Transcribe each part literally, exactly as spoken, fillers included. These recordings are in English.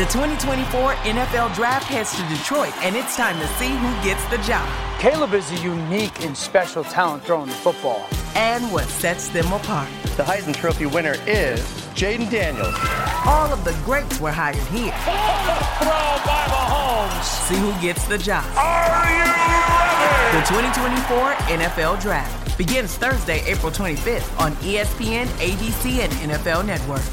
The twenty twenty-four N F L Draft heads to Detroit, and it's time to see who gets the job. Caleb is a unique and special talent throwing the football. And what sets them apart. The Heisman Trophy winner is Jaden Daniels. All of the greats were hired here. Throw by Mahomes. See who gets the job. Are you ready? The twenty twenty-four N F L Draft begins Thursday, April twenty-fifth on E S P N, A B C, and N F L Network.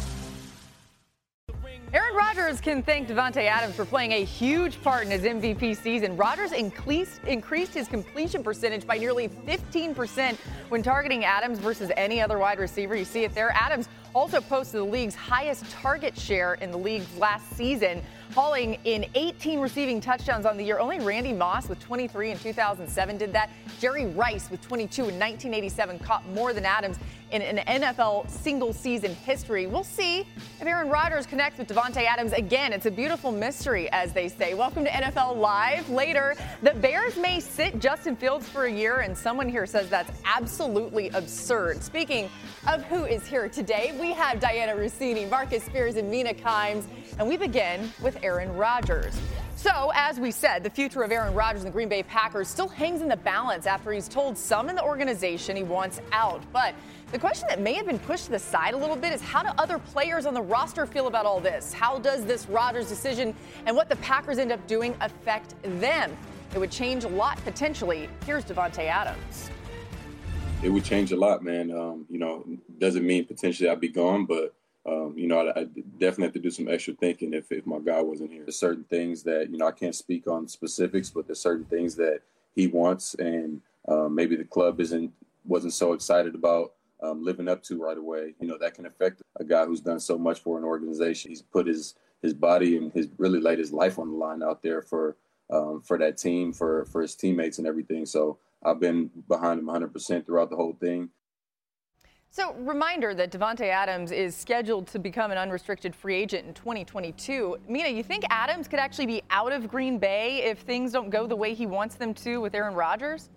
Aaron Rodgers can thank Davante Adams for playing a huge part in his M V P season. Rodgers increased, increased his completion percentage by nearly fifteen percent when targeting Adams versus any other wide receiver. You see it there. Adams also posted the league's highest target share in the league last season, hauling in eighteen receiving touchdowns on the year. Only Randy Moss with twenty-three in two thousand seven did that. Jerry Rice with twenty-two in nineteen eighty-seven caught more than Adams in an N F L single-season history. We'll see if Aaron Rodgers connects with Davante Adams again. It's a beautiful mystery, as they say. Welcome to N F L Live. Later, the Bears may sit Justin Fields for a year, and someone here says that's absolutely absurd. Speaking of who is here today, we have Diana Rossini, Marcus Spears, and Mina Kimes, and we begin with Aaron Rodgers. So, as we said, the future of Aaron Rodgers and the Green Bay Packers still hangs in the balance after he's told some in the organization he wants out. But the question that may have been pushed to the side a little bit is, how do other players on the roster feel about all this? How does this Rodgers decision and what the Packers end up doing affect them? It would change a lot potentially. Here's Davante Adams. It would change a lot, man. Um, you know, doesn't mean potentially I'd be gone, but Um, you know, I, I definitely have to do some extra thinking if, if my guy wasn't here. There's certain things that, you know, I can't speak on specifics, but there's certain things that he wants and um, maybe the club isn't wasn't so excited about um, living up to right away. You know, that can affect a guy who's done so much for an organization. He's put his his body and his really laid his life on the line out there for um, for that team, for, for his teammates and everything. So I've been behind him one hundred percent throughout the whole thing. So, reminder that Davante Adams is scheduled to become an unrestricted free agent in twenty twenty-two. Mina, you think Adams could actually be out of Green Bay if things don't go the way he wants them to with Aaron Rodgers?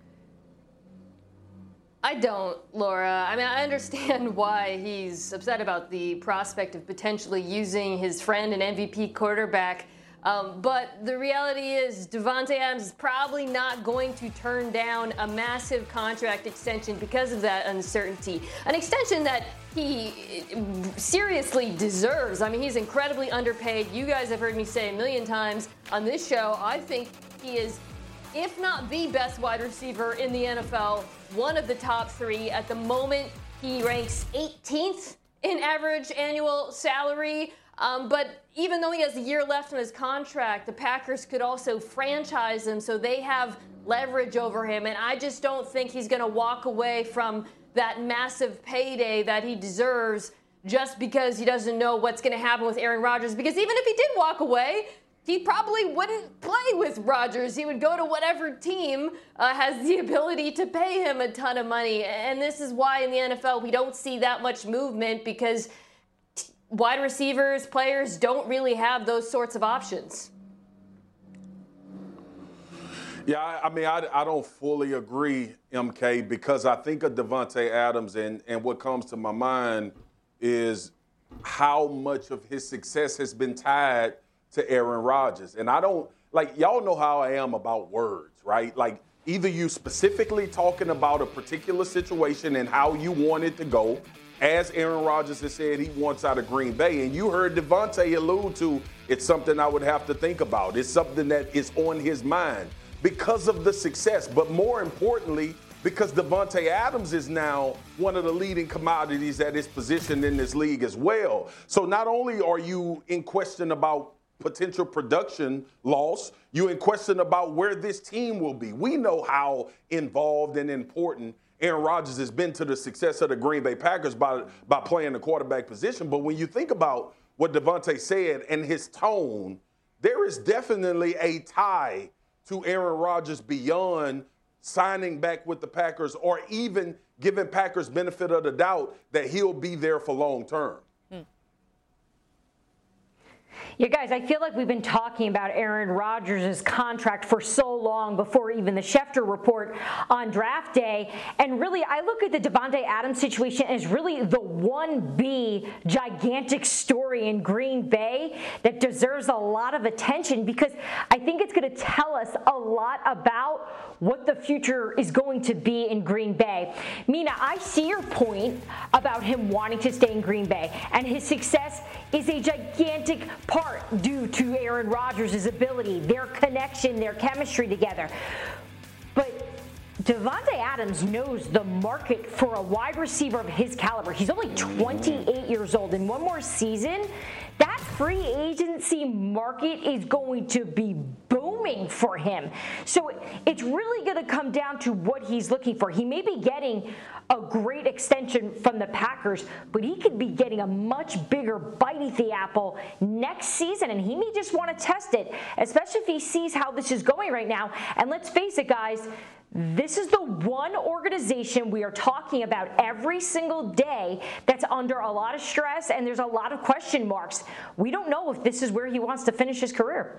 I don't, Laura. I mean, I understand why he's upset about the prospect of potentially using his friend and M V P quarterback. Um, but the reality is Davante Adams is probably not going to turn down a massive contract extension because of that uncertainty. An extension that he seriously deserves. I mean, he's incredibly underpaid. You guys have heard me say a million times on this show, I think he is, if not the best wide receiver in the N F L, one of the top three. At the moment, he ranks eighteenth in average annual salary. Um, but even though he has a year left on his contract, the Packers could also franchise him, so they have leverage over him. And I just don't think he's going to walk away from that massive payday that he deserves just because he doesn't know what's going to happen with Aaron Rodgers. Because even if he did walk away, he probably wouldn't play with Rodgers. He would go to whatever team uh, has the ability to pay him a ton of money. And this is why in the N F L we don't see that much movement, because wide receivers, players don't really have those sorts of options. Yeah, I, I mean, I, I don't fully agree, M K, because I think of Davante Adams, and, and what comes to my mind is how much of his success has been tied to Aaron Rodgers. And I don't, like, y'all know how I am about words, right? Like, either you specifically talking about a particular situation and how you want it to go, as Aaron Rodgers has said he wants out of Green Bay, and you heard Davante allude to, it's something I would have to think about. It's something that is on his mind because of the success, but more importantly, because Davante Adams is now one of the leading commodities at his position in this league as well. So not only are you in question about potential production loss, you're in question about where this team will be. We know how involved and important Aaron Rodgers has been to the success of the Green Bay Packers by, by playing the quarterback position. But when you think about what Davante said and his tone, there is definitely a tie to Aaron Rodgers beyond signing back with the Packers or even giving Packers benefit of the doubt that he'll be there for long term. Yeah, guys, I feel like we've been talking about Aaron Rodgers' contract for so long before even the Schefter Schefter report on draft day. And really, I look at the Davante Adams situation as really the one B gigantic story in Green Bay that deserves a lot of attention, because I think it's going to tell us a lot about what the future is going to be in Green Bay. Mina, I see your point about him wanting to stay in Green Bay, and his success is a gigantic part due to Aaron Rodgers' ability, their connection, their chemistry together. But Davante Adams knows the market for a wide receiver of his caliber. He's only twenty-eight years old. In one more season, that free agency market is going to be booming for him. So it's really going to come down to what he's looking for. He may be getting a great extension from the Packers, but he could be getting a much bigger bite at the apple next season, and he may just want to test it, especially if he sees how this is going right now. And let's face it, guys, this is the one organization we are talking about every single day that's under a lot of stress, and there's a lot of question marks. We don't know if this is where he wants to finish his career.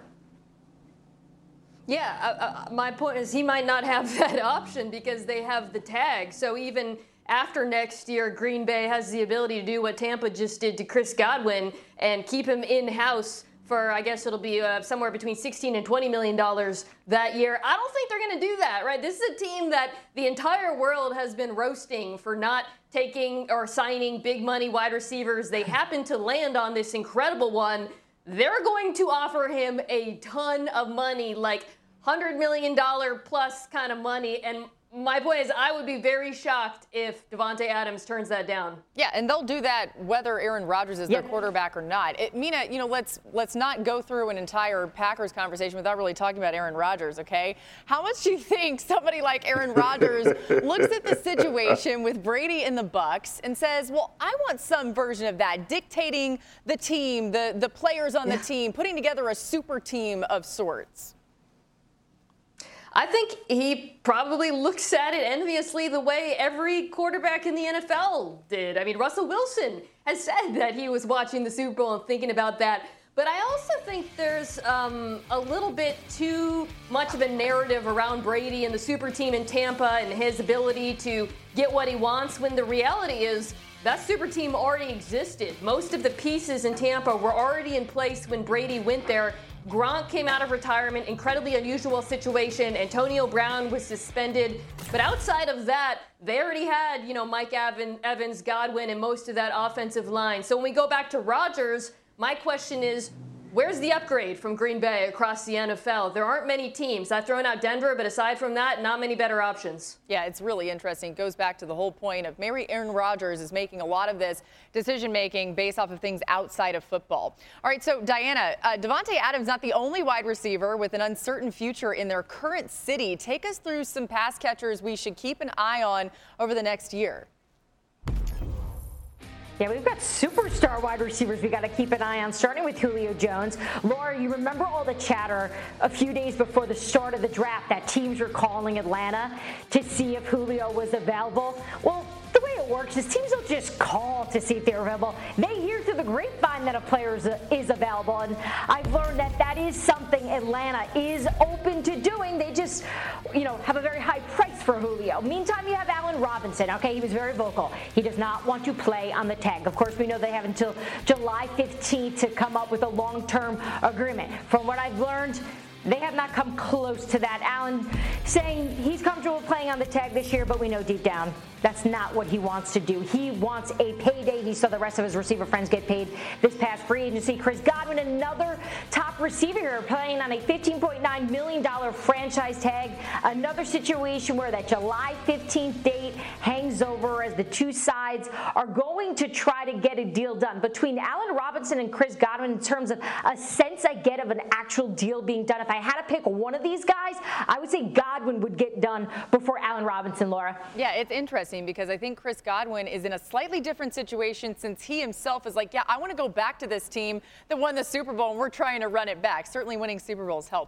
Yeah, uh, uh, my point is he might not have that option because they have the tag. So even after next year, Green Bay has the ability to do what Tampa just did to Chris Godwin and keep him in-house for, I guess it'll be uh, somewhere between sixteen and twenty million dollars that year. I don't think they're going to do that, right? This is a team that the entire world has been roasting for not taking or signing big money wide receivers. They happen to land on this incredible one. They're going to offer him a ton of money, like one hundred million dollars plus kind of money. And my point is, I would be very shocked if Davante Adams turns that down. Yeah, and they'll do that whether Aaron Rodgers is yep. their quarterback or not. It, Mina, you know, let's let's not go through an entire Packers conversation without really talking about Aaron Rodgers, okay? How much do you think somebody like Aaron Rodgers looks at the situation with Brady and the Bucs and says, well, I want some version of that, dictating the team, the, the players on the team, putting together a super team of sorts? I think he probably looks at it enviously the way every quarterback in the N F L did. I mean, Russell Wilson has said that he was watching the Super Bowl and thinking about that. But I also think there's um, a little bit too much of a narrative around Brady and the super team in Tampa and his ability to get what he wants, when the reality is that super team already existed. Most of the pieces in Tampa were already in place when Brady went there. Gronk came out of retirement, incredibly unusual situation. Antonio Brown was suspended. But outside of that, they already had, you know, Mike Evans, Godwin, and most of that offensive line. So when we go back to Rodgers, my question is, where's the upgrade from Green Bay across the N F L? There aren't many teams. I've thrown out Denver, but aside from that, not many better options. Yeah, it's really interesting. It goes back to the whole point of maybe Aaron Rodgers is making a lot of this decision-making based off of things outside of football. All right, so Diana, uh, Davante Adams not the only wide receiver with an uncertain future in their current city. Take us through some pass catchers we should keep an eye on over the next year. Yeah, we've got superstar wide receivers we got to keep an eye on, starting with Julio Jones. Laura, you remember all the chatter a few days before the start of the draft that teams were calling Atlanta to see if Julio was available? Well, the way it works is teams don't just call to see if they're available. They hear through the grapevine that a player is available, and I've learned that that is something Atlanta is open to doing. They just, you know, have a very high price for Julio. Meantime, you have Allen Robinson. Okay, he was very vocal. He does not want to play on the tag. Of course, we know they have until July fifteenth to come up with a long-term agreement. From what I've learned, they have not come close to that. Allen saying he's comfortable playing on the tag this year, but we know deep down that's not what he wants to do. He wants a payday. He saw the rest of his receiver friends get paid this past free agency. Chris Godwin, another top receiver, playing on a fifteen point nine million dollars franchise tag. Another situation where that July fifteenth date hangs over as the two sides are going to try to get a deal done. Between Allen Robinson and Chris Godwin, in terms of a sense I get of an actual deal being done, if I had to pick one of these guys, I would say Godwin would get done before Allen Robinson, Laura. Yeah, it's interesting because I think Chris Godwin is in a slightly different situation since he himself is like, yeah, I want to go back to this team that won the Super Bowl and we're trying to run it back. Certainly winning Super Bowls helps.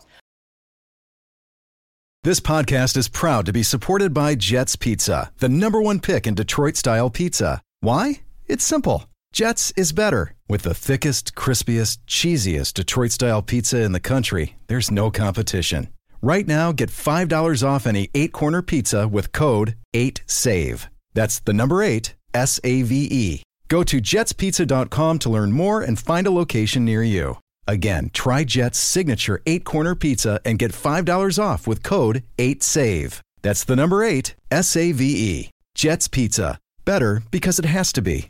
This podcast is proud to be supported by Jets Pizza, the number one pick in Detroit-style pizza. Why? It's simple. Jets is better. With the thickest, crispiest, cheesiest Detroit-style pizza in the country, there's no competition. Right now, get five dollars off any eight-corner pizza with code eight save. That's the number eight, S A V E. Go to jets pizza dot com to learn more and find a location near you. Again, try Jet's signature eight-corner pizza and get five dollars off with code eight save. That's the number eight, S A V E. Jet's Pizza. Better because it has to be.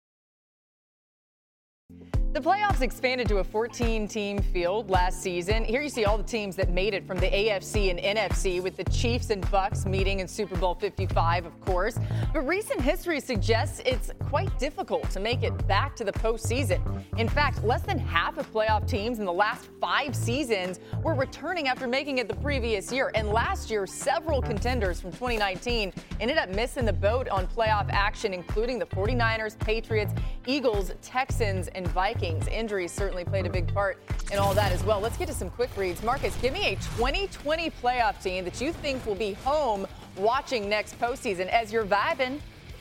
The playoffs expanded to a fourteen-team field last season. Here you see all the teams that made it from the A F C and N F C, with the Chiefs and Bucks meeting in Super Bowl fifty-five, of course. But recent history suggests it's quite difficult to make it back to the postseason. In fact, less than half of playoff teams in the last five seasons were returning after making it the previous year. And last year, several contenders from twenty nineteen ended up missing the boat on playoff action, including the forty-niners, Patriots, Eagles, Texans, and Vikings. Injuries certainly played a big part in all that as well. Let's get to some quick reads. Marcus, give me a twenty twenty playoff team that you think will be home watching next postseason as you're vibing.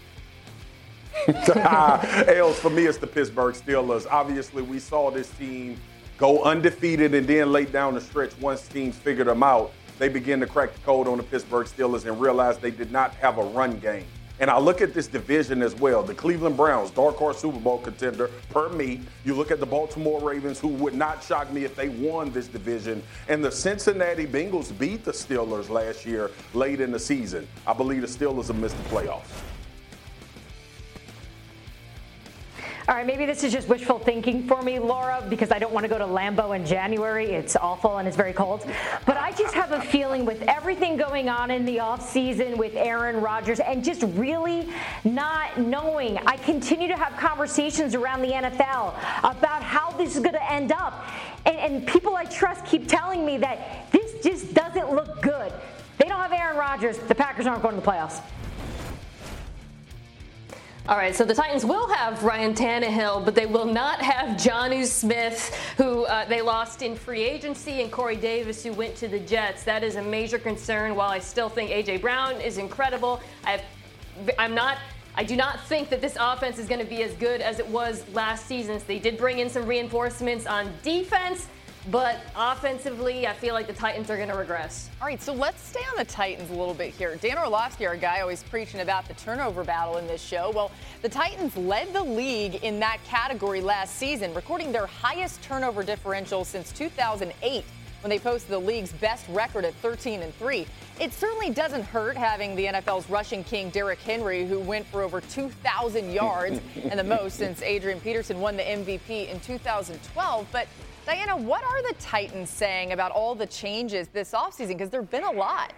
Els, for me, it's the Pittsburgh Steelers. Obviously, we saw this team go undefeated, and then late down the stretch, once teams figured them out, they began to crack the code on the Pittsburgh Steelers and realized they did not have a run game. And I look at this division as well. The Cleveland Browns, dark horse Super Bowl contender, per me. You look at the Baltimore Ravens, who would not shock me if they won this division. And the Cincinnati Bengals beat the Steelers last year late in the season. I believe the Steelers have missed the playoffs. All right, maybe this is just wishful thinking for me, Laura, because I don't want to go to Lambeau in January. It's awful and it's very cold. But I just have a feeling with everything going on in the offseason with Aaron Rodgers and just really not knowing. I continue to have conversations around the N F L about how this is going to end up. And, and people I trust keep telling me that this just doesn't look good. They don't have Aaron Rodgers. The Packers aren't going to the playoffs. All right, so the Titans will have Ryan Tannehill, but they will not have Jonnu Smith, who uh, they lost in free agency, and Corey Davis, who went to the Jets. That is a major concern. While I still think A J Brown is incredible, I have, I'm not. I do not think that this offense is going to be as good as it was last season. So they did bring in some reinforcements on defense. But offensively, I feel like the Titans are going to regress. All right, so let's stay on the Titans a little bit here. Dan Orlovsky, our guy, always preaching about the turnover battle in this show. Well, the Titans led the league in that category last season, recording their highest turnover differential since two thousand eight, when they posted the league's best record at thirteen and three. It certainly doesn't hurt having the N F L's rushing king, Derrick Henry, who went for over two thousand yards and the most since Adrian Peterson won the M V P in two thousand twelve. But Diana, what are the Titans saying about all the changes this offseason? Because there have been a lot.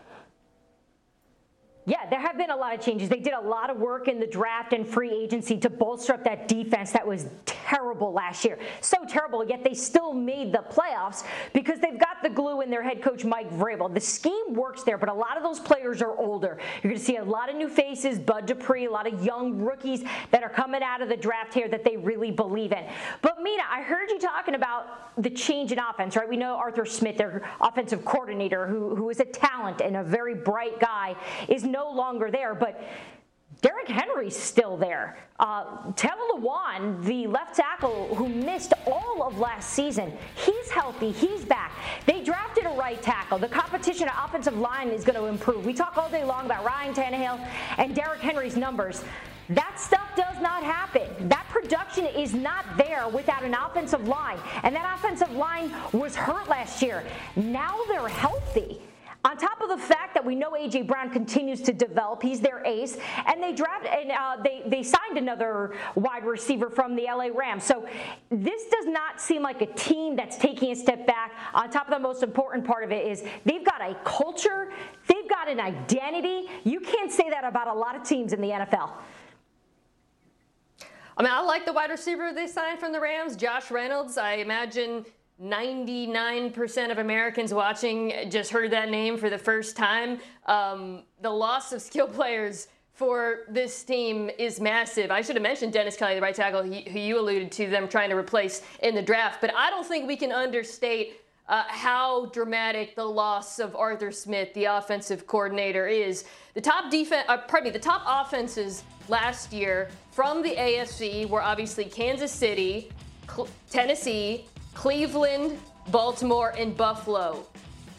Yeah, there have been a lot of changes. They did a lot of work in the draft and free agency to bolster up that defense that was terrible last year. So terrible, yet they still made the playoffs because they've got the glue in their head coach, Mike Vrabel. The scheme works there, but a lot of those players are older. You're going to see a lot of new faces, Bud Dupree, a lot of young rookies that are coming out of the draft here that they really believe in. But Mina, I heard you talking about the change in offense, right? We know Arthur Smith, their offensive coordinator, who, who is a talent and a very bright guy, is no longer there, but Derrick Henry's still there. Uh, Tevin Lewan, the left tackle who missed all of last season, he's healthy, he's back. They drafted a right tackle. The competition at offensive line is going to improve. We talk all day long about Ryan Tannehill and Derrick Henry's numbers. That stuff does not happen. That production is not there without an offensive line, and that offensive line was hurt last year. Now they're healthy. On top of the fact that we know A J Brown continues to develop, he's their ace, and they draft and uh, they they signed another wide receiver from the L A Rams. So this does not seem like a team that's taking a step back. On top of the most important part of it is they've got a culture, they've got an identity. You can't say that about a lot of teams in the N F L. I mean, I like the wide receiver they signed from the Rams, Josh Reynolds. I imagine ninety-nine percent of Americans watching just heard that name for the first time. Um, the loss of skill players for this team is massive. I should have mentioned Dennis Kelly, the right tackle, he, who you alluded to them trying to replace in the draft. But I don't think we can understate uh, how dramatic the loss of Arthur Smith, the offensive coordinator, is. The top defense, uh, pardon me, the top offenses last year from the A F C were obviously Kansas City, Cl- Tennessee, Cleveland, Baltimore, and Buffalo.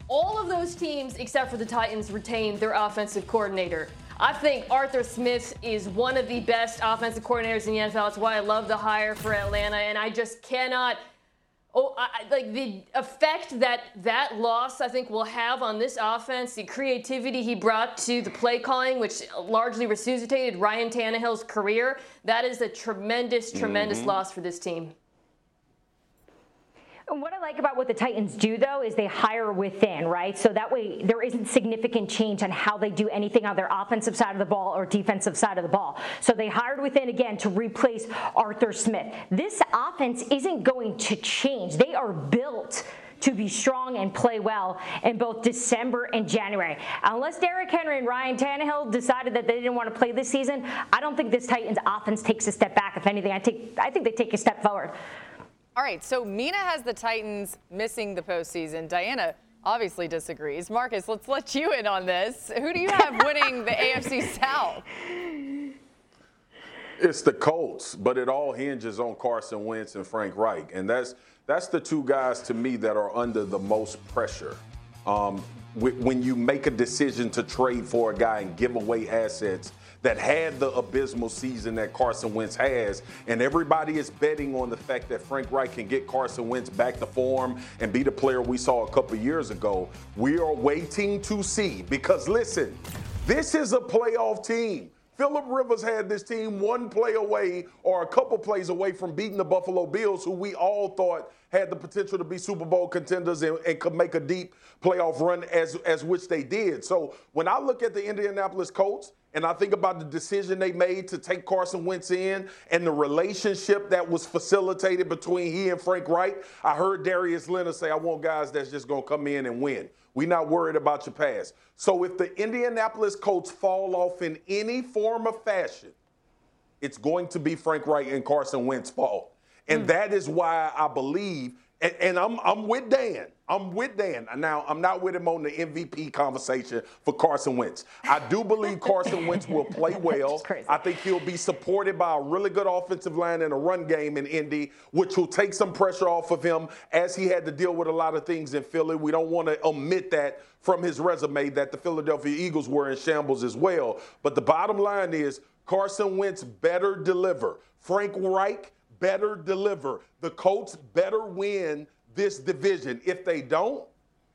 all of those teams, except for the Titans, retained their offensive coordinator. I think Arthur Smith is one of the best offensive coordinators in the N F L. That's why I love the hire for Atlanta, and I just cannot – oh, I, like the effect that that loss, I think, will have on this offense, the creativity he brought to the play calling, which largely resuscitated Ryan Tannehill's career, that is a tremendous, tremendous mm-hmm. loss for this team. And what I like about what the Titans do, though, is they hire within, right? So that way there isn't significant change on how they do anything on their offensive side of the ball or defensive side of the ball. So they hired within, again, to replace Arthur Smith. This offense isn't going to change. They are built to be strong and play well in both December and January. Unless Derrick Henry and Ryan Tannehill decided that they didn't want to play this season, I don't think this Titans offense takes a step back. If anything, I, take, I think they take a step forward. All right, so Mina has the Titans missing the postseason. Diana obviously disagrees. Marcus, let's let you in on this. Who do you have winning the A F C South? It's the Colts, but it all hinges on Carson Wentz and Frank Reich. And that's that's the two guys, to me, that are under the most pressure. Um, when you make a decision to trade for a guy and give away assets that had the abysmal season that Carson Wentz has, and everybody is betting on the fact that Frank Reich can get Carson Wentz back to form and be the player we saw a couple years ago. We are waiting to see, because listen, this is a playoff team. Phillip Rivers had this team one play away or a couple plays away from beating the Buffalo Bills, who we all thought had the potential to be Super Bowl contenders and, and could make a deep playoff run, as, as which they did. So when I look at the Indianapolis Colts, and I think about the decision they made to take Carson Wentz in and the relationship that was facilitated between he and Frank Reich, I heard Darius Leonard say, I want guys that's just going to come in and win. We're not worried about your past. So if the Indianapolis Colts fall off in any form of fashion, it's going to be Frank Reich and Carson Wentz's fault. And mm. that is why I believe, and, and I'm, I'm with Dan. I'm with Dan. Now, I'm not with him on the M V P conversation for Carson Wentz. I do believe Carson Wentz will play well. I think he'll be supported by a really good offensive line and a run game in Indy, which will take some pressure off of him, as he had to deal with a lot of things in Philly. We don't want to omit that from his resume, that the Philadelphia Eagles were in shambles as well. But the bottom line is Carson Wentz better deliver. Frank Reich better deliver. The Colts better win this division. If they don't,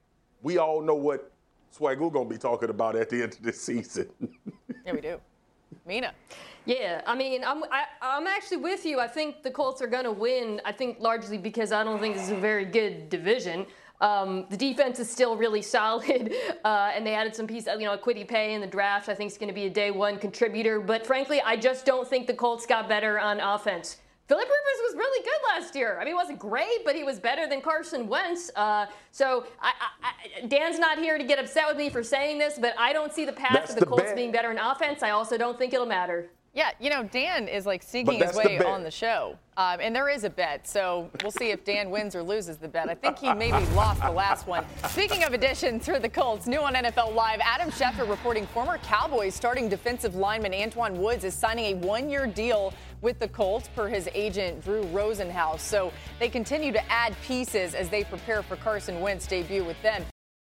we all know what Swagoo going to be talking about at the end of this season. Yeah, we do. Mina. Yeah, I mean, I'm I, I'm actually with you. I think the Colts are going to win. I think largely because I don't think this is a very good division. Um, the defense is still really solid, uh, and they added some pieces, you know, Kwity Paye in the draft. I think is going to be a day one contributor. But frankly, I just don't think the Colts got better on offense. Phillip Rivers was really good last year. I mean, he wasn't great, but he was better than Carson Wentz. Uh, so I, I, Dan's not here to get upset with me for saying this, but I don't see the path That's of the, the Colts bet. being better in offense. I also don't think it'll matter. Yeah, you know, Dan is like seeking his way on the show. Um, and there is a bet, so we'll see if Dan wins or loses the bet. I think he maybe lost the last one. Speaking of additions for the Colts, new on N F L Live, Adam Schefter reporting former Cowboys starting defensive lineman Antwaun Woods is signing a one-year deal with the Colts per his agent Drew Rosenhaus. So they continue to add pieces as they prepare for Carson Wentz's debut with them.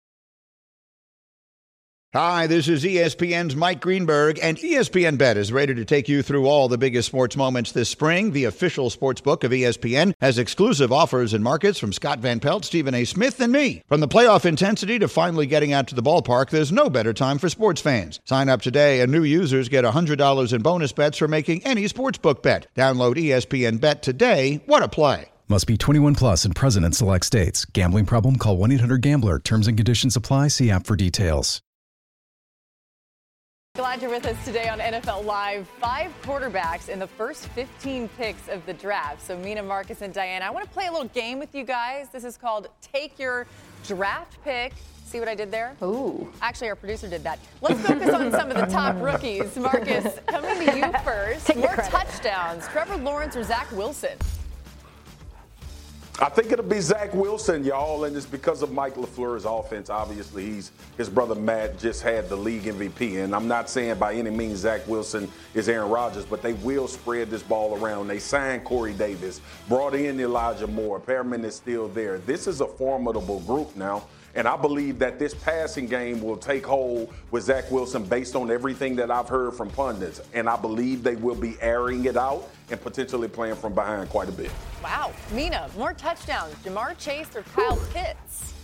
Hi, this is E S P N's Mike Greenberg, and E S P N Bet is ready to take you through all the biggest sports moments this spring. The official sports book of E S P N has exclusive offers and markets from Scott Van Pelt, Stephen A. Smith, and me. From the playoff intensity to finally getting out to the ballpark, there's no better time for sports fans. Sign up today, and new users get one hundred dollars in bonus bets for making any sportsbook bet. Download E S P N Bet today. What a play. Must be twenty-one plus and present in select states. Gambling problem? Call one eight hundred gambler. Terms and conditions apply. See app for details. Glad you're with us today on N F L Live. Five quarterbacks in the first fifteen picks of the draft. So Mina, Marcus, and Diana, I want to play a little game with you guys. This is called Take Your Draft Pick. See what I did there? Ooh. Actually, our producer did that. Let's focus on some of the top rookies. Marcus, coming to you first. Take More credit. touchdowns, Trevor Lawrence or Zach Wilson? I think it'll be Zach Wilson, y'all, and it's because of Mike LaFleur's offense. Obviously, he's his brother Matt just had the league M V P, and I'm not saying by any means Zach Wilson is Aaron Rodgers, but they will spread this ball around. They signed Corey Davis, brought in Elijah Moore. Perriman is still there. This is a formidable group now. And I believe that this passing game will take hold with Zach Wilson based on everything that I've heard from pundits. And I believe they will be airing it out and potentially playing from behind quite a bit. Wow. Mina, more touchdowns. Jamar Chase or Kyle Pitts?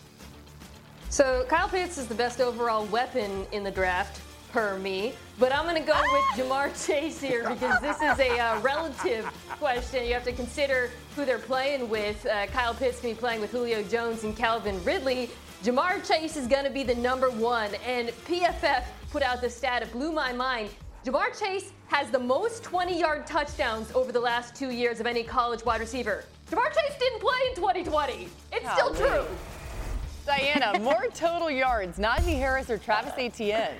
So Kyle Pitts is the best overall weapon in the draft, per me. But I'm going to go with Jamar Chase here because this is a uh, relative question. You have to consider who they're playing with. Uh, Kyle Pitts can be playing with Julio Jones and Calvin Ridley. Jamar Chase is going to be the number one. And P F F put out this stat. It blew my mind. Jamar Chase has the most twenty-yard touchdowns over the last two years of any college wide receiver. Jamar Chase didn't play in twenty twenty. It's Golly. still true. Diana, more total yards, Najee Harris or Travis Etienne?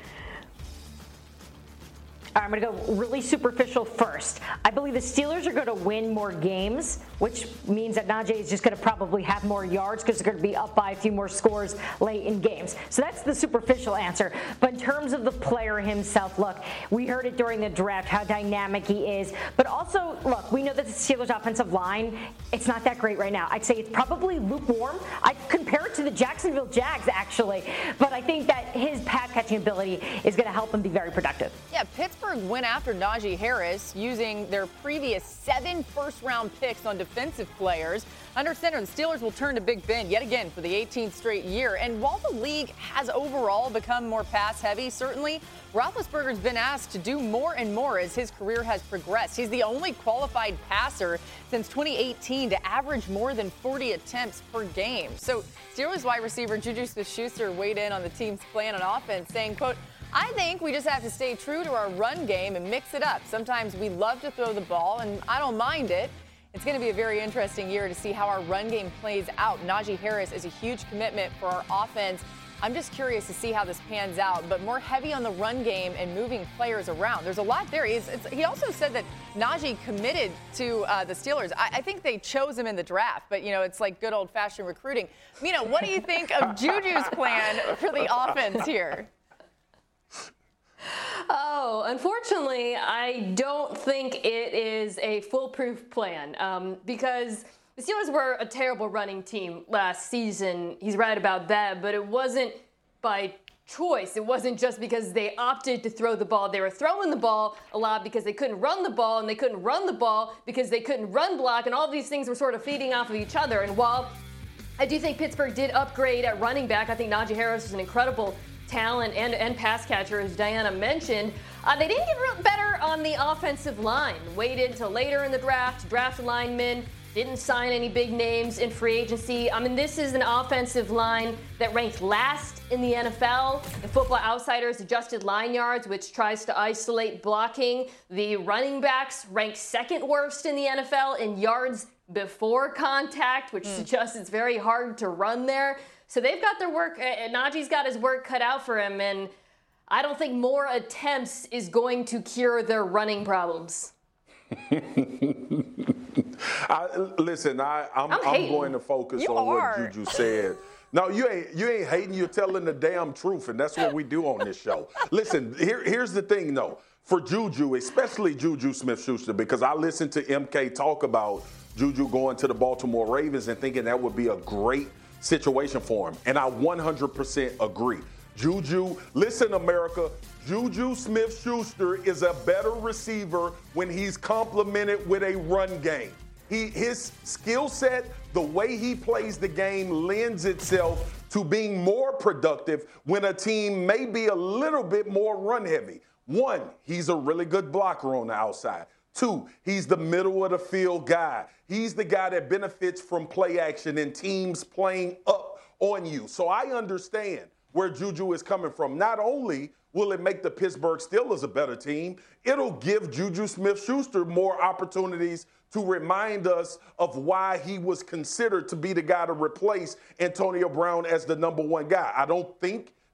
All right, I'm going to go really superficial first. I believe the Steelers are going to win more games, which means that Najee is just going to probably have more yards because they're going to be up by a few more scores late in games. So that's the superficial answer. But in terms of the player himself, look, we heard it during the draft, how dynamic he is. But also, look, we know that the Steelers' offensive line, it's not that great right now. I'd say it's probably lukewarm. I'd compare it to the Jacksonville Jags, actually. But I think that his pass-catching ability is going to help him be very productive. Yeah, Pittsburgh went after Najee Harris using their previous seven first-round picks on defensive players. Under center, the Steelers will turn to Big Ben yet again for the eighteenth straight year. And while the league has overall become more pass-heavy, certainly, Roethlisberger's been asked to do more and more as his career has progressed. He's the only qualified passer since twenty eighteen to average more than forty attempts per game. So Steelers wide receiver Juju Smith-Schuster weighed in on the team's plan on offense, saying, quote, I think we just have to stay true to our run game and mix it up. Sometimes we love to throw the ball, and I don't mind it. It's going to be a very interesting year to see how our run game plays out. Najee Harris is a huge commitment for our offense. I'm just curious to see how this pans out, but more heavy on the run game and moving players around. There's a lot there. He's, it's, he also said that Najee committed to uh, the Steelers. I, I think they chose him in the draft, but, you know, it's like good old-fashioned recruiting. Mina, what do you think of Juju's plan for the offense here? Oh, unfortunately, I don't think it is a foolproof plan um, because the Steelers were a terrible running team last season. He's right about that, but it wasn't by choice. It wasn't just because they opted to throw the ball. They were throwing the ball a lot because they couldn't run the ball, and they couldn't run the ball because they couldn't run block, and all of these things were sort of feeding off of each other. And while I do think Pittsburgh did upgrade at running back, I think Najee Harris is an incredible talent and, and pass catcher, as Diana mentioned. Uh, they didn't get real better on the offensive line. Waited till later in the draft, draft linemen, didn't sign any big names in free agency. I mean, this is an offensive line that ranked last in the N F L. The Football Outsiders adjusted line yards, which tries to isolate blocking. The running backs ranked second worst in the N F L in yards before contact, which mm. suggests it's very hard to run there. So they've got their work, uh, Najee's got his work cut out for him, and I don't think more attempts is going to cure their running problems. I, listen, I, I'm, I'm, I'm going to focus you on are. what Juju said. No, you ain't you ain't hating, you're telling the damn truth, and that's what we do on this show. Listen, here, here's the thing, though. For Juju, especially Juju Smith-Schuster, because I listened to M K talk about Juju going to the Baltimore Ravens and thinking that would be a great situation for him. And I one hundred percent agree. Juju, listen, America, Juju Smith-Schuster is a better receiver when he's complemented with a run game. He, his skill set, the way he plays the game, lends itself to being more productive when a team may be a little bit more run heavy. One, he's a really good blocker on the outside. Two, he's the middle of the field guy. He's the guy that benefits from play action and teams playing up on you. So I understand where Juju is coming from. Not only will it make the Pittsburgh Steelers a better team, it'll give Juju Smith-Schuster more opportunities to remind us of why he was considered to be the guy to replace Antonio Brown as the number one guy. I don't think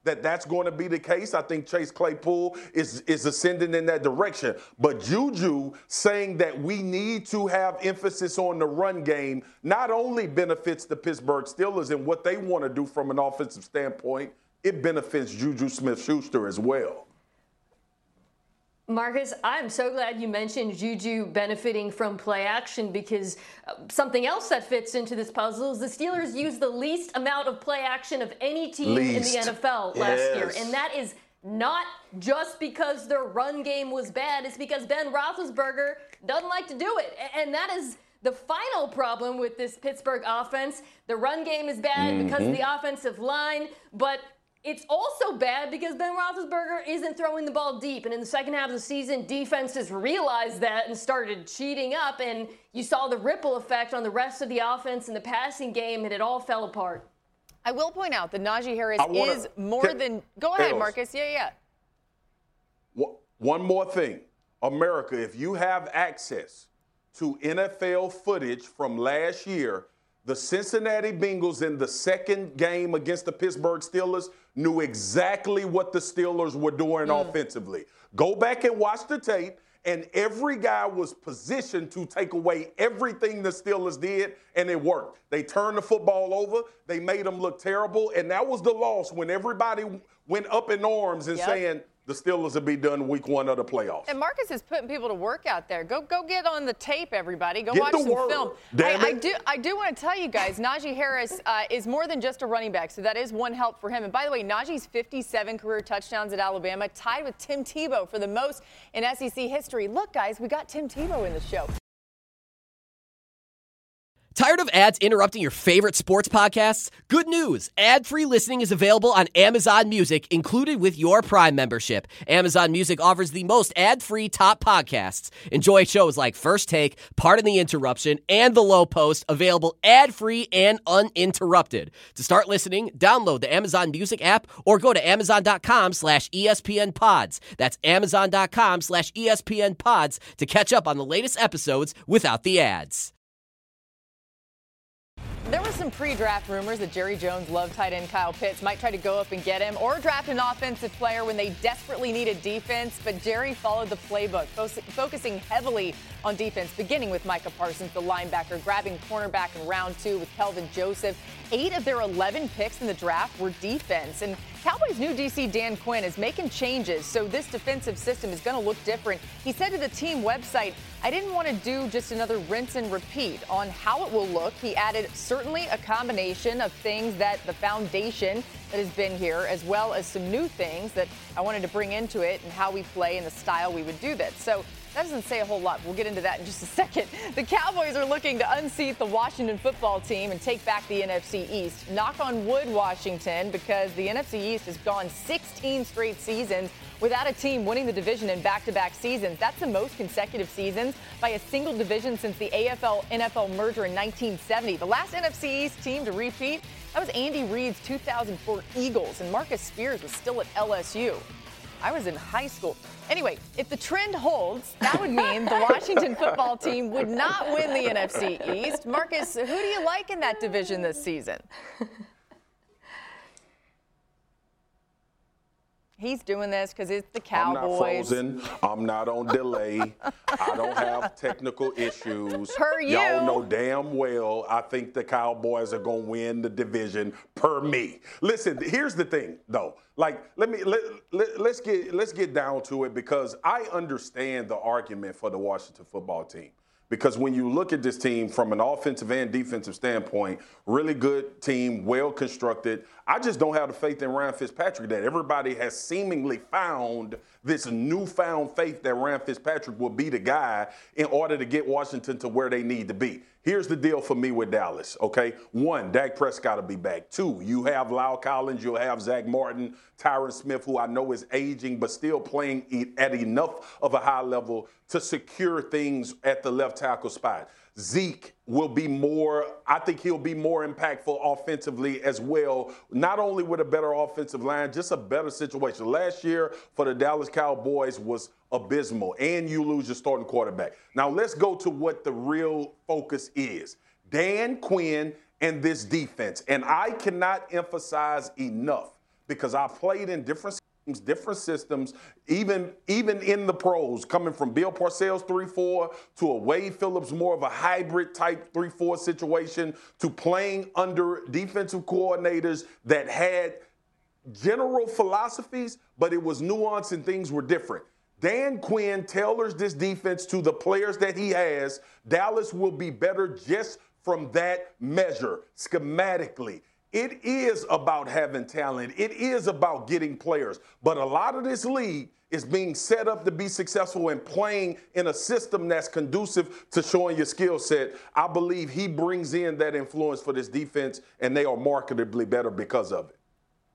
that that's going to be the case. I think Chase Claypool is, is ascending in that direction. But Juju saying that we need to have emphasis on the run game not only benefits the Pittsburgh Steelers and what they want to do from an offensive standpoint, it benefits Juju Smith-Schuster as well. Marcus, I'm so glad you mentioned Juju benefiting from play action because uh, something else that fits into this puzzle is the Steelers used the least amount of play action of any team least. in the N F L last yes. year. And that is not just because their run game was bad. It's because Ben Roethlisberger doesn't like to do it. And that is the final problem with this Pittsburgh offense. The run game is bad mm-hmm. because of the offensive line, but it's also bad because Ben Roethlisberger isn't throwing the ball deep. And in the second half of the season, defenses realized that and started cheating up. And you saw the ripple effect on the rest of the offense in the passing game, and it all fell apart. I will point out that Najee Harris wanna, is more can, than – go ahead, Marcus. Yeah, yeah. One more thing. America, if you have access to N F L footage from last year, the Cincinnati Bengals in the second game against the Pittsburgh Steelers knew exactly what the Steelers were doing mm. offensively. Go back and watch the tape, and every guy was positioned to take away everything the Steelers did, and it worked. They turned the football over. They made them look terrible, and that was the loss when everybody went up in arms and yep. saying, the Steelers will be done week one of the playoffs. And Marcus is putting people to work out there. Go go get on the tape, everybody. Go get watch some word. film. Damn I, it. I do I do want to tell you guys, Najee Harris uh, is more than just a running back, so that is one help for him. And by the way, Najee's fifty-seven career touchdowns at Alabama, tied with Tim Tebow for the most in S E C history. Look, guys, we got Tim Tebow in the show. Tired of ads interrupting your favorite sports podcasts? Good news! Ad-free listening is available on Amazon Music, included with your Prime membership. Amazon Music offers the most ad-free top podcasts. Enjoy shows like First Take, Pardon the Interruption, and The Low Post, available ad-free and uninterrupted. To start listening, download the Amazon Music app or go to amazon.com slash ESPN pods. That's amazon.com slash ESPN pods to catch up on the latest episodes without the ads. There were some pre-draft rumors that Jerry Jones loved tight end Kyle Pitts, might try to go up and get him or draft an offensive player when they desperately needed defense, but Jerry followed the playbook, focusing heavily on defense, beginning with Micah Parsons, the linebacker, grabbing cornerback in round two with Kelvin Joseph. Eight of their eleven picks in the draft were defense, and Cowboys' new D C Dan Quinn is making changes, so this defensive system is going to look different. He said to the team website, I didn't want to do just another rinse and repeat on how it will look. He added certainly a combination of things that the foundation that has been here, as well as some new things that I wanted to bring into it and how we play and the style we would do that. So that doesn't say a whole lot. We'll get into that in just a second. The Cowboys are looking to unseat the Washington football team and take back the N F C East. Knock on wood, Washington, because the N F C East has gone sixteen straight seasons without a team winning the division in back-to-back seasons. That's the most consecutive seasons by a single division since the A F L N F L merger in nineteen seventy. The last N F C East team to repeat, that was Andy Reid's two thousand four Eagles, and Marcus Spears was still at L S U. I was in high school. Anyway, if the trend holds, that would mean the Washington football team would not win the N F C East. Marcus, who do you like in that division this season? He's doing this because it's the Cowboys. I'm not frozen. I'm not on delay. I don't have technical issues. Per you. Y'all know damn well I think the Cowboys are going to win the division per me. Listen, here's the thing, though. Like, let me let, let, let's get let's get down to it, because I understand the argument for the Washington football team. Because when you look at this team from an offensive and defensive standpoint, really good team, well constructed. I just don't have the faith in Ryan Fitzpatrick that everybody has seemingly found this newfound faith that Ryan Fitzpatrick will be the guy in order to get Washington to where they need to be. Here's the deal for me with Dallas, okay? One, Dak Prescott will be back. Two, you have Lyle Collins, you'll have Zach Martin, Tyron Smith, who I know is aging but still playing at enough of a high level to secure things at the left tackle spot. Zeke will be more, I think he'll be more impactful offensively as well, not only with a better offensive line, just a better situation. Last year for the Dallas Cowboys was abysmal, and you lose your starting quarterback. Now let's go to what the real focus is. Dan Quinn and this defense. And I cannot emphasize enough because I've played in different systems, different systems, even, even in the pros, coming from Bill Parcells three four to a Wade Phillips, more of a hybrid type three four situation, to playing under defensive coordinators that had general philosophies, but it was nuanced and things were different. Dan Quinn tailors this defense to the players that he has. Dallas will be better just from that measure, schematically. It is about having talent. It is about getting players. But a lot of this league is being set up to be successful and playing in a system that's conducive to showing your skill set. I believe he brings in that influence for this defense, and they are marketably better because of it.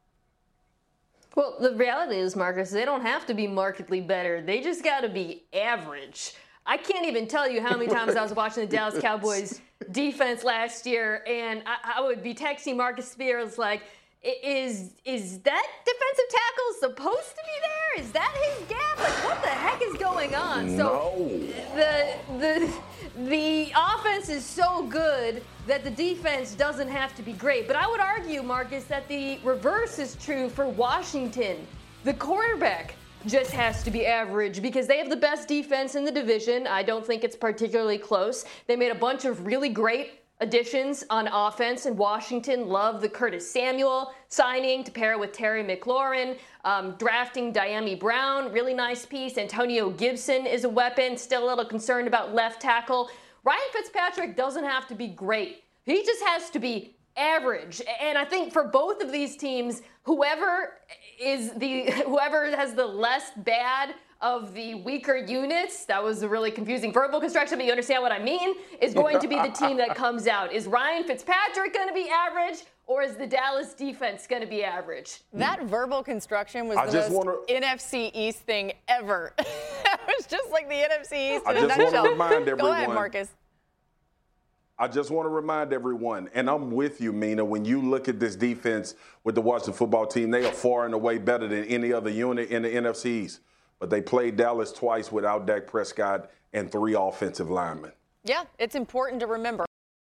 Well, the reality is, Marcus, they don't have to be markedly better. They just got to be average. I can't even tell you how many times I was watching the Dallas Cowboys defense last year, and I, I would be texting Marcus Spears like, is is that defensive tackle supposed to be there? Is that his gap? Like, what the heck is going on? No. So the the the offense is so good that the defense doesn't have to be great. But I would argue, Marcus, that the reverse is true for Washington. The quarterback just has to be average because they have the best defense in the division. I don't think it's particularly close. They made a bunch of really great additions on offense in Washington. Love the Curtis Samuel signing to pair with Terry McLaurin. Um, drafting Diami Brown, really nice piece. Antonio Gibson is a weapon. Still a little concerned about left tackle. Ryan Fitzpatrick doesn't have to be great. He just has to be average. And I think for both of these teams, whoever is the whoever has the less bad of the weaker units, that was a really confusing verbal construction, but you understand what I mean, is going to be the team that comes out. Is Ryan Fitzpatrick going to be average, or is the Dallas defense going to be average? That verbal construction was I the just most wanna, N F C East thing ever. It was just like the N F C East I in a just want nutshell. to remind everyone. Go ahead, Marcus. I just want to remind everyone, and I'm with you, Mina, when you look at this defense with the Washington football team, they are far and away better than any other unit in the N F C East. But they played Dallas twice without Dak Prescott and three offensive linemen. Yeah, it's important to remember.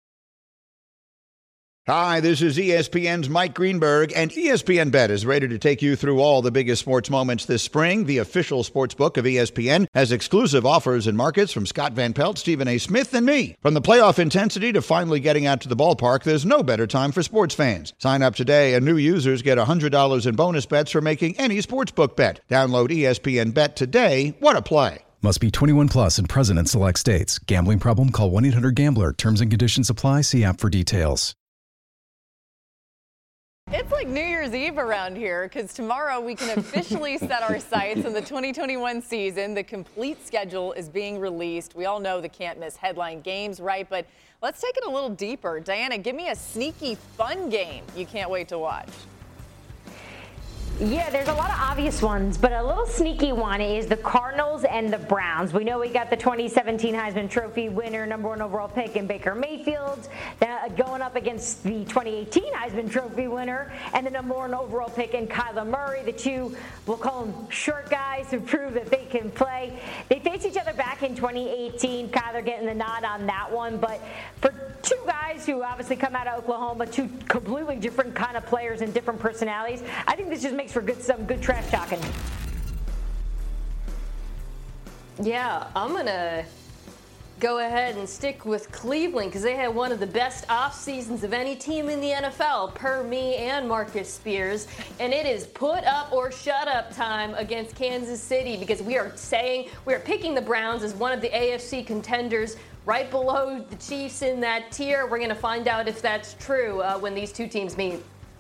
Hi, this is E S P N's Mike Greenberg, and E S P N Bet is ready to take you through all the biggest sports moments this spring. The official sports book of E S P N has exclusive offers and markets from Scott Van Pelt, Stephen A. Smith, and me. From the playoff intensity to finally getting out to the ballpark, there's no better time for sports fans. Sign up today, and new users get one hundred dollars in bonus bets for making any sportsbook bet. Download E S P N Bet today. What a play. Must be twenty-one plus and present in select states. Gambling problem? Call one eight hundred gambler. Terms and conditions apply. See app for details. It's like New Year's Eve around here because tomorrow we can officially set our sights on the twenty twenty-one season. The complete schedule is being released. We all know the can't miss headline games, right? But let's take it a little deeper. Diana, give me a sneaky fun game you can't wait to watch. Yeah, there's a lot of obvious ones, but a little sneaky one is the Cardinals and the Browns. We know we got the twenty seventeen Heisman Trophy winner, number one overall pick in Baker Mayfield, that going up against the twenty eighteen Heisman Trophy winner and the number one overall pick in Kyler Murray. The two, we'll call them short guys who prove that they can play. They faced each other back in twenty eighteen. Kyler getting the nod on that one, but for two guys who obviously come out of Oklahoma, two completely different kind of players and different personalities, I think this just makes for good some good trash talking. Yeah, I'm going to go ahead and stick with Cleveland because they had one of the best off seasons of any team in the N F L, per me and Marcus Spears. And it is put up or shut up time against Kansas City because we are saying we are picking the Browns as one of the A F C contenders right below the Chiefs in that tier. We're going to find out if that's true uh, when these two teams meet.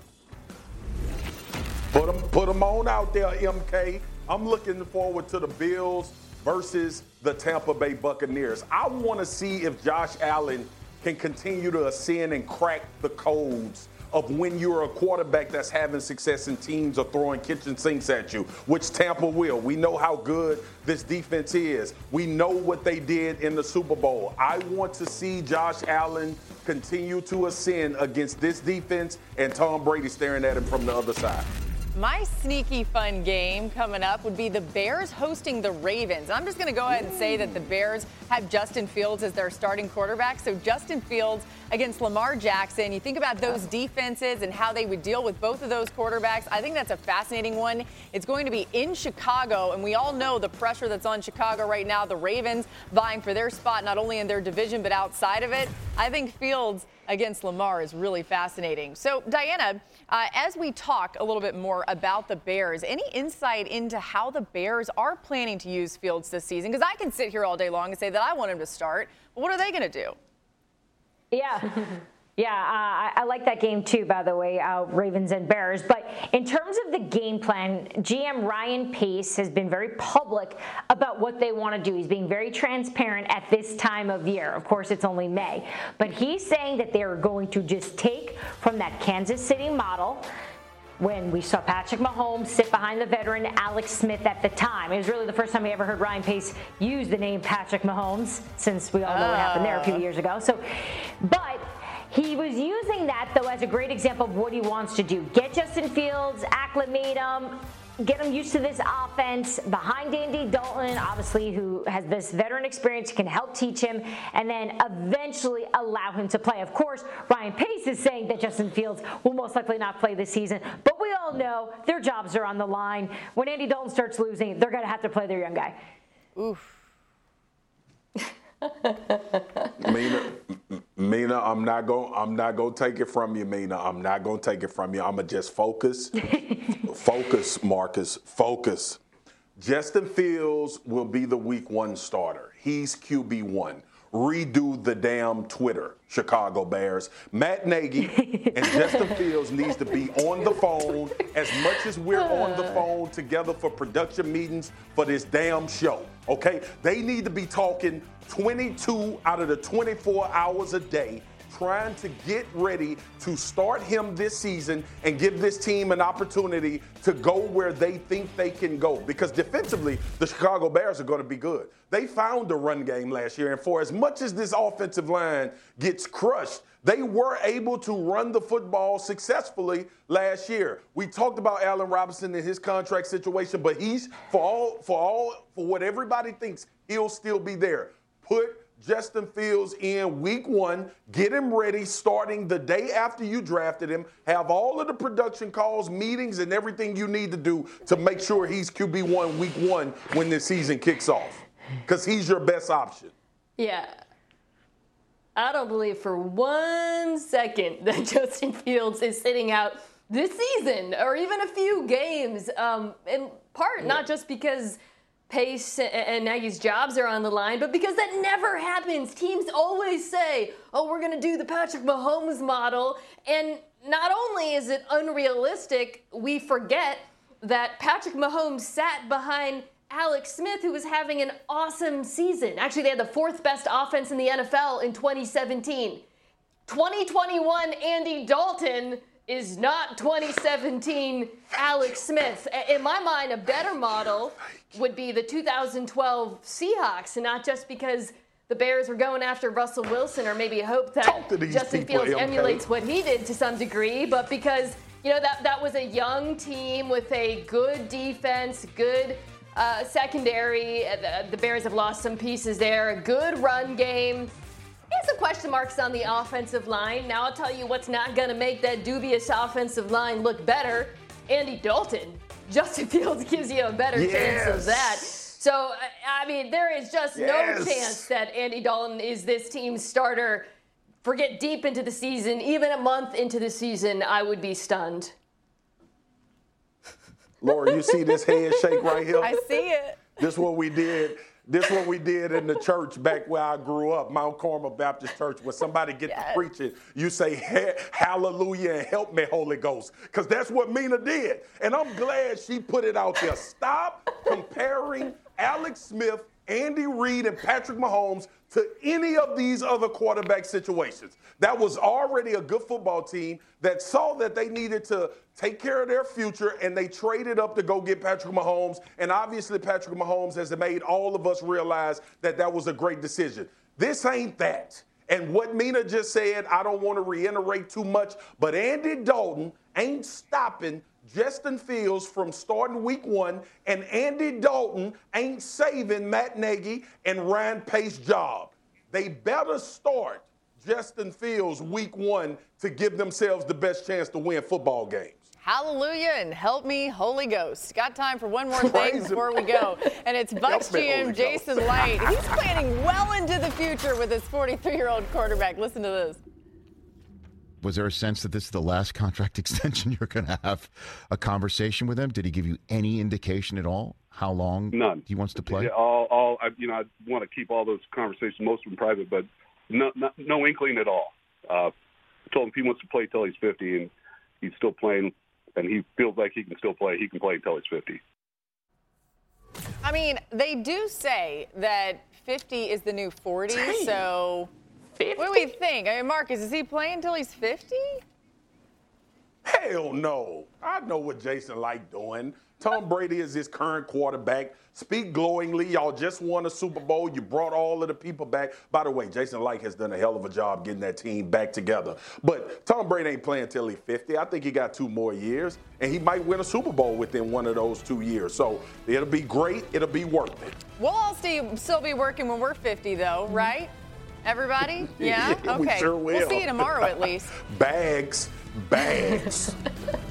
Put them, put them on out there, M K. I'm looking forward to the Bills versus the Tampa Bay Buccaneers. I want to see if Josh Allen can continue to ascend and crack the codes of when you're a quarterback that's having success and teams are throwing kitchen sinks at you, which Tampa will. We know how good this defense is. We know what they did in the Super Bowl. I want to see Josh Allen continue to ascend against this defense and Tom Brady staring at him from the other side. My sneaky fun game coming up would be the Bears hosting the Ravens. I'm just going to go ahead and say that the Bears have Justin Fields as their starting quarterback. So Justin Fields against Lamar Jackson. You think about those defenses and how they would deal with both of those quarterbacks. I think that's a fascinating one. It's going to be in Chicago, and we all know the pressure that's on Chicago right now. The Ravens vying for their spot not only in their division but outside of it. I think Fields against Lamar is really fascinating. So, Diana, uh, as we talk a little bit more about the Bears, any insight into how the Bears are planning to use Fields this season? Because I can sit here all day long and say that I want him to start, but what are they going to do? Yeah. Yeah, uh, I, I like that game too, by the way, uh, Ravens and Bears. But in terms of the game plan, G M Ryan Pace has been very public about what they want to do. He's being very transparent at this time of year. Of course, it's only May. But he's saying that they are going to just take from that Kansas City model when we saw Patrick Mahomes sit behind the veteran Alex Smith at the time. It was really the first time we ever heard Ryan Pace use the name Patrick Mahomes, since we all know uh. what happened there a few years ago. So, but he was using that, though, as a great example of what he wants to do. Get Justin Fields, acclimate him, get him used to this offense, behind Andy Dalton, obviously, who has this veteran experience, can help teach him, and then eventually allow him to play. Of course, Ryan Pace is saying that Justin Fields will most likely not play this season, but we all know their jobs are on the line. When Andy Dalton starts losing, they're going to have to play their young guy. Oof. Mina, Mina, I'm not going. I'm not going to take it from you, Mina. I'm not going to take it from you. I'm gonna just focus, focus, Marcus, focus. Justin Fields will be the Week One starter. He's Q B one. Redo the damn Twitter, Chicago Bears. Matt Nagy and Justin Fields needs to be on the phone as much as we're on the phone together for production meetings for this damn show, okay? They need to be talking twenty-two out of the twenty-four hours a day, trying to get ready to start him this season and give this team an opportunity to go where they think they can go. Because defensively, the Chicago Bears are going to be good. They found a run game last year, and for as much as this offensive line gets crushed, they were able to run the football successfully last year. We talked about Allen Robinson and his contract situation, but he's, for all, for all, for what everybody thinks, he'll still be there. Put Justin Fields in Week One, get him ready starting the day after you drafted him, have all of the production calls, meetings, and everything you need to do to make sure he's Q B one Week One when this season kicks off, because he's your best option. Yeah. I don't believe for one second that Justin Fields is sitting out this season or even a few games, um, in part yeah. not just because Pace and Nagy's jobs are on the line, but because that never happens. Teams always say, oh, we're going to do the Patrick Mahomes model. And not only is it unrealistic, we forget that Patrick Mahomes sat behind Alex Smith, who was having an awesome season. Actually, they had the fourth best offense in the N F L in twenty seventeen. twenty twenty-one Andy Dalton is not twenty seventeen Alex Smith. In my mind, a better model would be the two thousand twelve Seahawks, and not just because the Bears were going after Russell Wilson or maybe hope that Justin Fields M K emulates what he did to some degree, but because, you know, that, that was a young team with a good defense, good uh, secondary. The, the Bears have lost some pieces there, a good run game. There's some question marks on the offensive line. Now I'll tell you what's not going to make that dubious offensive line look better. Andy Dalton. Justin Fields gives you a better yes. chance of that. So, I mean, there is just yes. no chance that Andy Dalton is this team's starter. Forget deep into the season, even a month into the season, I would be stunned. Laura, you see this head shake right here? I see it. This is what we did. This is what we did in the church back where I grew up, Mount Carmel Baptist Church. When somebody get yes. to preaching, you say, hallelujah and help me, Holy Ghost. Because that's what Mina did. And I'm glad she put it out there. Stop comparing Alex Smith, Andy Reid, and Patrick Mahomes to any of these other quarterback situations. That was already a good football team that saw that they needed to take care of their future, and they traded up to go get Patrick Mahomes. And obviously Patrick Mahomes has made all of us realize that that was a great decision. This ain't that. And what Mina just said, I don't want to reiterate too much, but Andy Dalton ain't stopping Justin Fields from starting week one, and Andy Dalton ain't saving Matt Nagy and Ryan Pace's job. They better start Justin Fields week one to give themselves the best chance to win football games. Hallelujah and help me, Holy Ghost. Got time for one more thing before we go. And it's Bucs G M Jason Licht. He's planning well into the future with his forty-three-year-old quarterback. Listen to this. Was there a sense that this is the last contract extension you're going to have a conversation with him? Did he give you any indication at all how long None. he wants to play? Yeah, all, all I, you know, I want to keep all those conversations, most of them private, but no, no, no inkling at all. Uh, I told him if he wants to play till he's fifty, and he's still playing, and he feels like he can still play, he can play until he's fifty. I mean, they do say that fifty is the new forty, Dang. so fifty? What do we think? I mean, Marcus, is he playing until he's fifty? Hell no. I know what Jason Licht doing. Tom Brady is his current quarterback. Speak glowingly. Y'all just won a Super Bowl. You brought all of the people back. By the way, Jason Licht has done a hell of a job getting that team back together. But Tom Brady ain't playing till he's fifty. I think he got two more years, and he might win a Super Bowl within one of those two years. So it'll be great. It'll be worth it. We'll all still be working when we're fifty, though, right? Everybody? Yeah? yeah okay. We sure will. We'll see you tomorrow at least. Bags. Bags.